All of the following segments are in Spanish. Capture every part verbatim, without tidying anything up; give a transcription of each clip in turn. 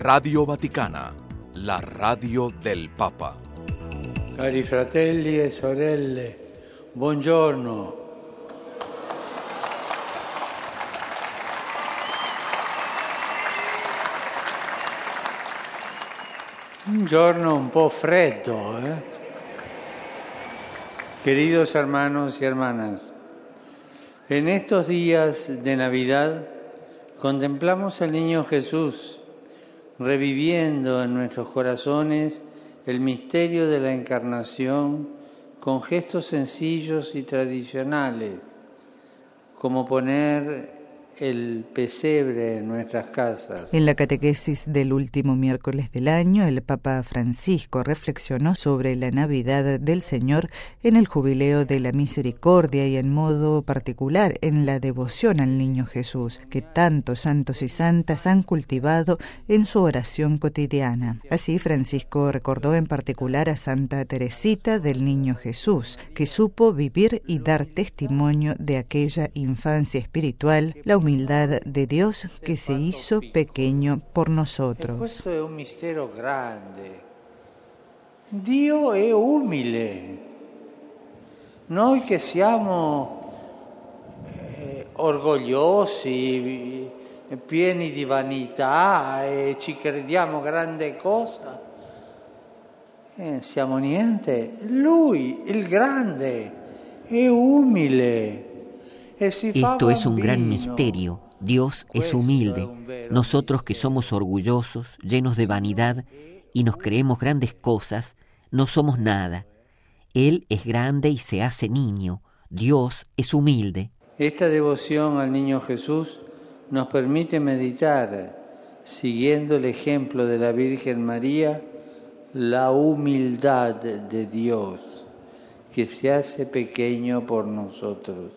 Radio Vaticana, la radio del Papa. Cari fratelli e sorelle, buongiorno. Un giorno un po' freddo, ¿eh? Queridos hermanos y hermanas, en estos días de Navidad contemplamos al Niño Jesús, reviviendo en nuestros corazones el misterio de la Encarnación con gestos sencillos y tradicionales, como poner el pesebre en nuestras casas. En la catequesis del último miércoles del año, el Papa Francisco reflexionó sobre la Navidad del Señor en el Jubileo de la Misericordia y en modo particular en la devoción al Niño Jesús, que tantos santos y santas han cultivado en su oración cotidiana. Así, Francisco recordó en particular a Santa Teresita del Niño Jesús, que supo vivir y dar testimonio de aquella infancia espiritual, la humildad de Dios que se hizo pequeño por nosotros. Esto es un misterio grande. Dio è umile. Noi che siamo eh, orgogliosi, pieni di vanità e ci crediamo grande cosa, eh, siamo niente. Lui, il grande, è umile. Esto es un gran misterio. Dios es humilde. Nosotros que somos orgullosos, llenos de vanidad y nos creemos grandes cosas, no somos nada. Él es grande y se hace niño. Dios es humilde. Esta devoción al Niño Jesús nos permite meditar, siguiendo el ejemplo de la Virgen María, la humildad de Dios, que se hace pequeño por nosotros.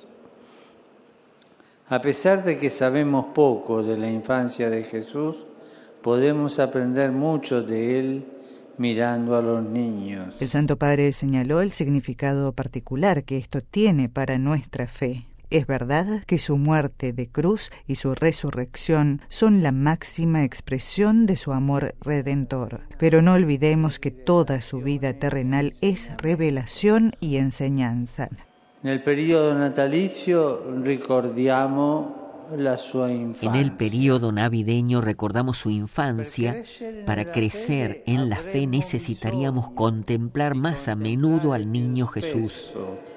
A pesar de que sabemos poco de la infancia de Jesús, podemos aprender mucho de él mirando a los niños. El Santo Padre señaló el significado particular que esto tiene para nuestra fe. Es verdad que su muerte de cruz y su resurrección son la máxima expresión de su amor redentor, pero no olvidemos que toda su vida terrenal es revelación y enseñanza. Nel periodo natalizio ricordiamo la sua infancia. En el periodo navideño recordamos su infancia. Para crecer en la fe necesitaríamos contemplar más a menudo al Niño Jesús.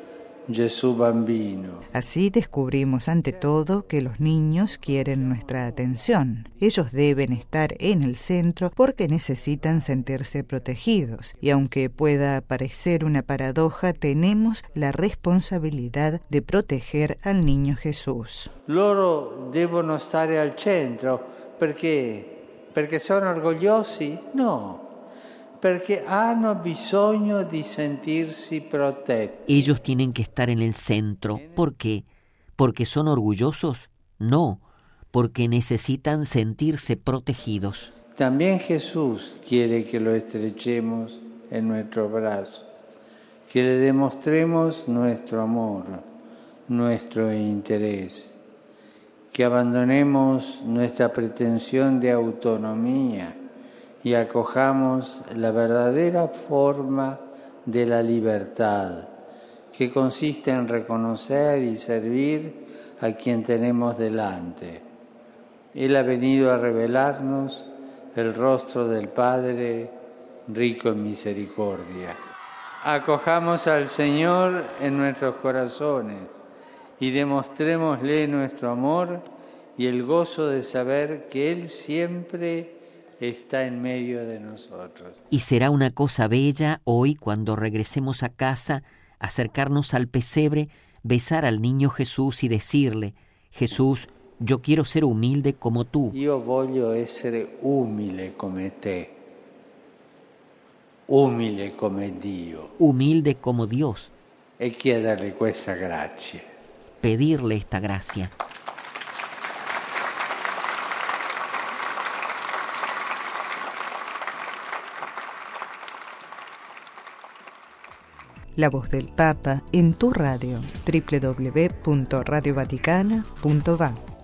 Gesù bambino. Así descubrimos ante todo que los niños quieren nuestra atención. Ellos deben estar en el centro porque necesitan sentirse protegidos. Y aunque pueda parecer una paradoja, tenemos la responsabilidad de proteger al Niño Jesús. Loro devono stare al centro perché perché sono orgogliosi? No. Perché hanno bisogno di sentirsi protetti. Ellos tienen que estar en el centro. ¿Por qué? ¿Porque son orgullosos? No, porque necesitan sentirse protegidos. También Jesús quiere que lo estrechemos en nuestro brazo, que le demostremos nuestro amor, nuestro interés, que abandonemos nuestra pretensión de autonomía y acojamos la verdadera forma de la libertad, que consiste en reconocer y servir a quien tenemos delante. Él ha venido a revelarnos el rostro del Padre rico en misericordia. Acojamos al Señor en nuestros corazones y demostrémosle nuestro amor y el gozo de saber que Él siempre está en medio de nosotros. Y será una cosa bella hoy, cuando regresemos a casa, acercarnos al pesebre, besar al Niño Jesús y decirle: Jesús, yo quiero ser humilde como tú. Io voglio essere umile come te, umile come Dio. Humilde como Dios. E chiederle questa grazia. Pedirle esta gracia. La voz del Papa en tu radio, doble u doble u doble u punto radio vaticana punto va.